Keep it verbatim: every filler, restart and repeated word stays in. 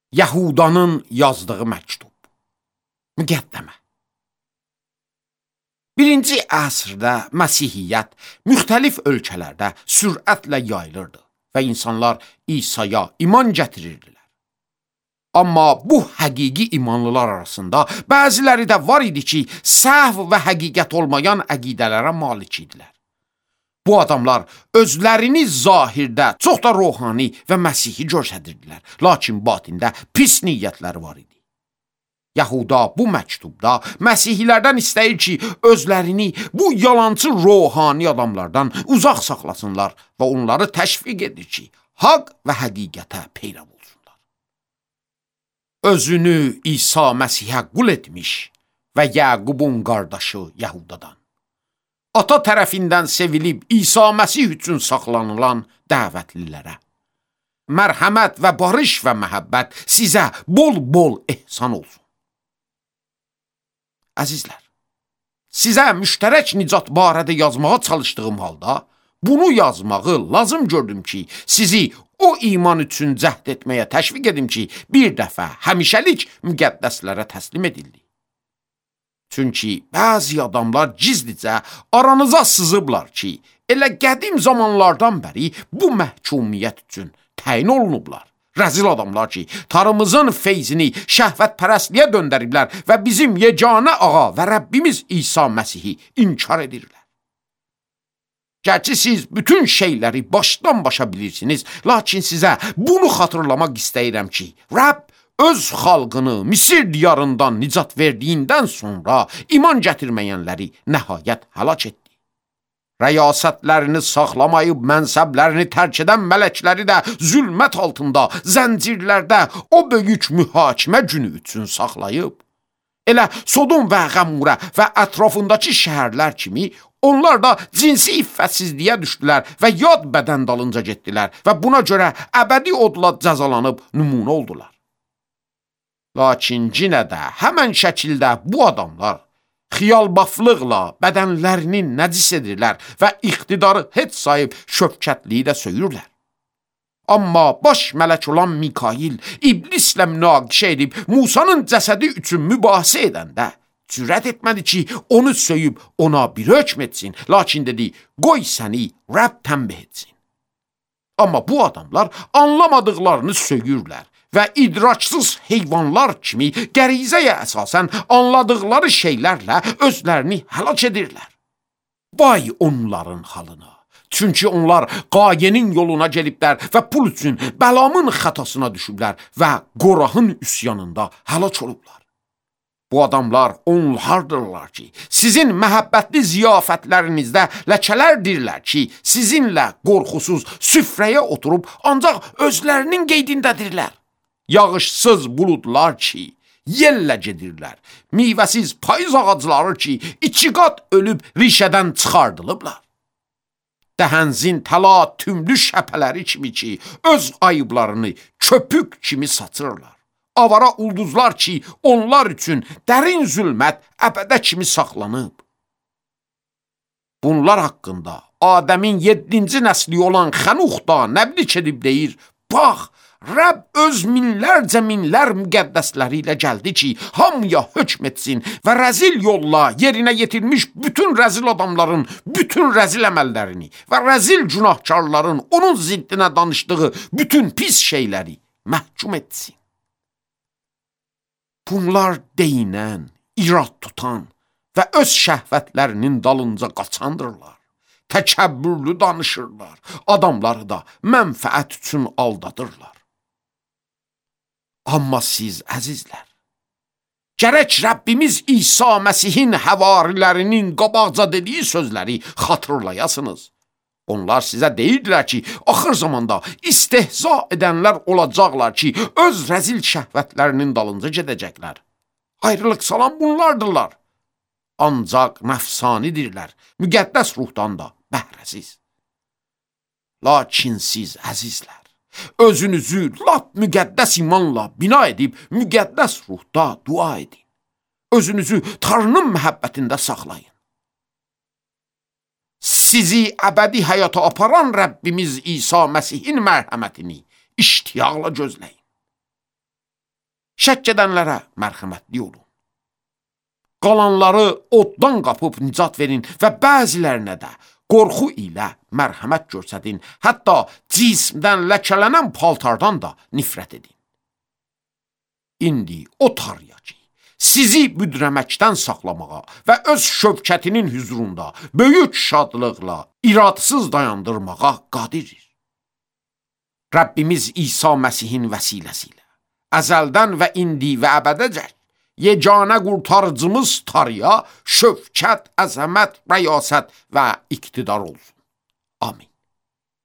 Yahudanın yazdığı məktub. Müqəddəmə. Birinci əsrdə Məsihiyyət müxtəlif ölkələrdə sürətlə yayılırdı və insanlar İsa'ya iman gətirirdilər. Amma bu həqiqi imanlılar arasında bəziləri də var idi ki, səhv və həqiqət olmayan əqidələrə malik idilər. Bu adamlar özlərini zahirdə çox da ruhani və Məsihi göstərirdilər, lakin batində pis niyyətləri var idi. Yahuda bu məktubda Məsihilərdən istəyir ki, özlərini bu yalancı ruhani adamlardan uzaq saxlasınlar və onları təşviq edir ki, haqq və həqiqətə peyrav olsunlar. Özünü İsa Məsihə qul etmiş və Yaqubun qardaşı Yahudadan, ata tərəfindən sevilib İsa Məsih üçün saxlanılan dəvətlilərə, mərhəmət və barış və məhəbbət sizə bol-bol ehsan olsun. Əzizlər, sizə müştərək nicat barədə yazmağa çalışdığım halda, bunu yazmağı lazım gördüm ki, sizi o iman üçün cəhd etməyə təşviq edim ki, bir dəfə həmişəlik müqəddəslərə təslim edildi. Çünki bəzi adamlar gizlicə aranıza sızıblar ki, elə qədim zamanlardan bəri bu məhkumiyyət üçün təyin olunublar. Rəzil adamlar ki, tarımızın feyzini şəhvətpərəstliyə döndəriblər və bizim yeganə ağa və Rəbbimiz İsa Məsihi inkar edirlər. Gerçi siz bütün şeyləri başdan başa bilirsiniz, lakin sizə bunu xatırlamaq istəyirəm ki, Rəbb öz xalqını Misir diyarından nicat verdiyindən sonra iman gətirməyənləri nəhayət həlak etdi. Rəyasətlərini saxlamayıb mənsəblərini tərk edən mələkləri də zülmət altında, zəncirlərdə o böyük mühakimə günü üçün saxlayıb. Elə Sodom və Qəmurə və ətrafındakı şəhərlər kimi onlar da cinsi iffətsizliyə düşdülər və yad bədən dalınca getdilər və buna görə əbədi odla cəzalanıb nümunə oldular. Lakin yenə də həmən şəkildə bu adamlar xiyalbaflıqla bədənlərini nəcis edirlər və iqtidarı heç sayıb şöfkətliyi də söyürlər. Amma baş mələk olan Mikail iblislə münaqişə edib Musanın cəsədi üçün mübahisə edəndə cürət etmədi ki, onu söyüb ona bir hökm etsin, lakin dedi, qoy səni Rəbb tənbih etsin. Amma bu adamlar anlamadıqlarını söyürlər və idraçsız heyvanlar kimi qərizəyə əsasən anladıqları şeylərlə özlərini həlak edirlər. Vay onların halına! Çünki onlar Qayenin yoluna geliblər və pul üçün Bəlamın xətasına düşüblər və Qorahın üsyanında həlak olublar. Bu adamlar onlardırlar ki, sizin məhəbbətli ziyafətlərinizdə ləkələrdirlər ki, sizinlə qorxusuz süfrəyə oturub ancaq özlərinin qeydindədirlər. Yağışsız buludlar ki, yellə gedirlər. Meyvəsiz payız ağacları ki, iki qat ölüb rişədən çıxardılıblar. Dəhənzin təla tümlü şəpələri kimi ki, öz ayıblarını köpük kimi saçırlar. Avara ulduzlar ki, onlar üçün dərin zülmət əbədə kimi saxlanıb. Bunlar haqqında Adəmin yeddinci nəsli olan Xənux da nəblik edib deyir, bax, Rəbb öz minlərcə minlər müqəddəsləri ilə gəldi ki, hamıya hökm etsin və rəzil yolla yerinə yetirmiş bütün rəzil adamların bütün rəzil əməllərini və rəzil günahkarların onun ziddinə danışdığı bütün pis şeyləri məhkum etsin. Bunlar deyinən, irad tutan və öz şəhvətlərinin dalınca qaçandırlar. Təkəbbürlü danışırlar, adamları da mənfəət üçün aldadırlar. Amma siz, əzizlər, gərək Rəbbimiz İsa Məsihin həvarilərinin qabaqca dediyi sözləri xatırlayasınız. Onlar sizə deyirdilər ki, axır zamanda istehza edənlər olacaqlar ki, öz rəzil şəhvətlərinin dalınca gedəcəklər. Ayrılıq salan bunlardırlar. Ancaq nəfsanidirlər, müqəddəs ruhdan da bəhrəsiz. Lakin siz, əzizlər, özünüzü lap müqəddəs imanla bina edib, müqəddəs ruhda dua edin. Özünüzü Tanrının məhəbbətində saxlayın. Sizi əbədi həyata aparan Rəbbimiz İsa Məsihin mərhəmətini iştiyaqla gözləyin. Şəkk edənlərə mərhəmətli olun. Qalanları oddan qapıb nicat verin və bəzilərinə də qorxu ilə mərhəmət göstərin, hətta cismdən ləkələnən paltardan da nifrət edin. İndi o Tanrıya ki, sizi büdrəməkdən saxlamağa və öz şövkətinin hüzurunda böyük şadlıqla iradısız dayandırmağa qadirdir. Rəbbimiz İsa Məsihin vəsiləsi ilə əzəldən və indi və əbədəcək yeganə qurtarıcımız Tanrıya şövkət, əzəmət, rəyasət və iqtidar olsun. Amin.